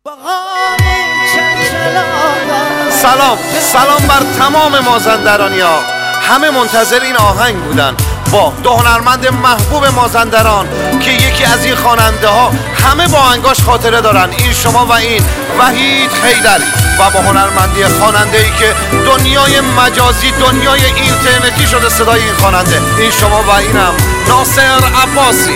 سلام بر تمام مازندرانی‌ها. همه منتظر این آهنگ بودن با دو هنرمند محبوب مازندران که یکی از این خواننده ها همه با آهنگاش خاطره دارن. این شما و این وحید حیدری و با هنرمندی خواننده‌ای که دنیای مجازی دنیای اینترنتی شده صدای این خواننده. این شما و اینم ناصر عباسی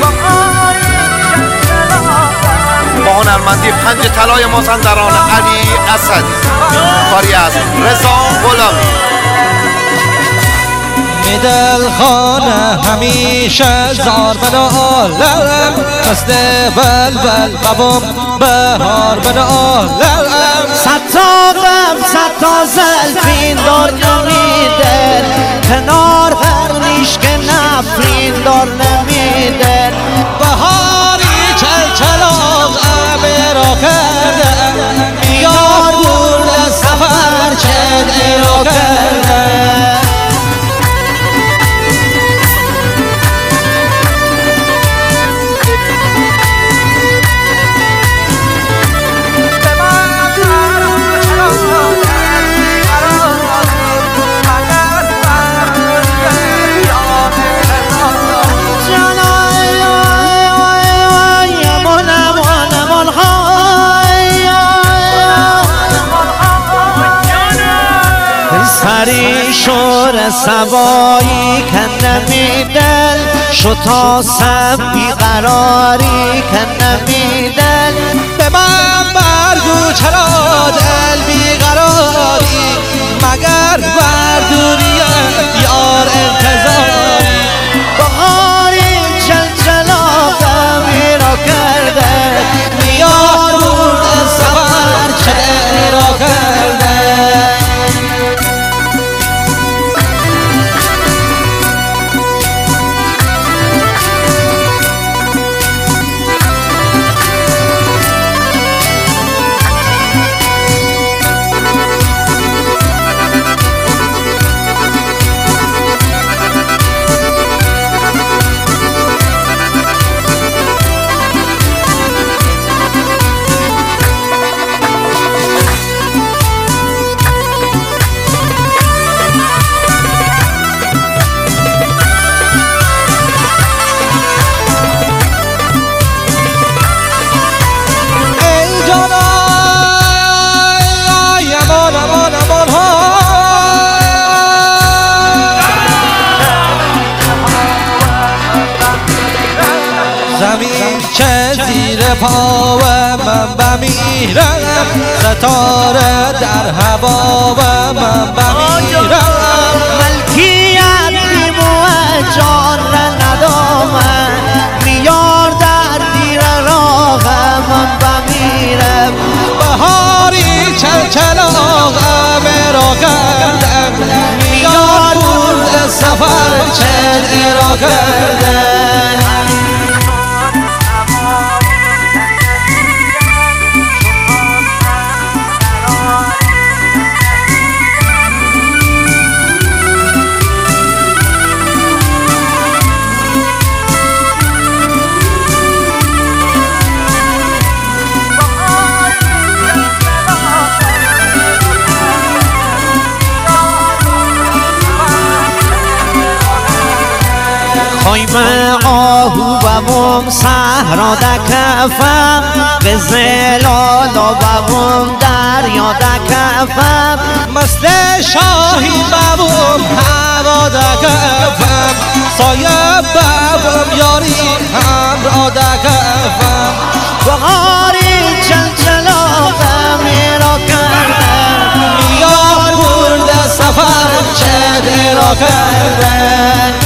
با هنرمندی پنج طلای مازندران علی اسدی، کاری از رضا غلامی. دل خانه همیشه زار بن عالم، مثل بلبل قوم بهار بن عالم. صد تا غم صد تا زلفین دار نمیده، کنار هرنیش که نفرین دار نمیده. بهاری چلچلاغ را کرده، یار برد سفر چه را کرده. سری شور سوایی کنمی دل، شتا سب بیقراری کنمی دل. به من برگو چرا دل بیقراری، مگر بردوری یار انتظاری. بهاری چلچلا غمی را کرده، یار برد سفر چه را کرده. زمین چه زیر پا و من بمیرم، ستاره در هوا و من بمیرم. ملکیت بیمو جان را ندامه، میار در دیر راه من بمیرم. بهاری چلچلاغ را کردم، میار برد سفر چه را کردم. خیمه آهو بوم صحرا دکفم، به زلالا بوم دریا دکفم. مثل شاهی بوم هوا دکفم، سایه بوم یاری همراه دکفم. بهاری چلچلا غمی را کردم، یار برد سفر چه را کردم.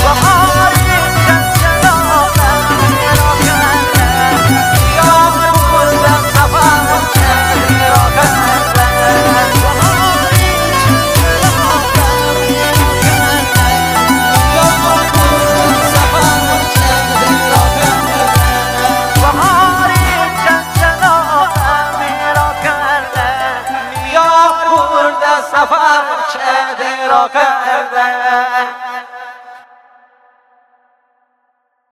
سفر چه را کرده.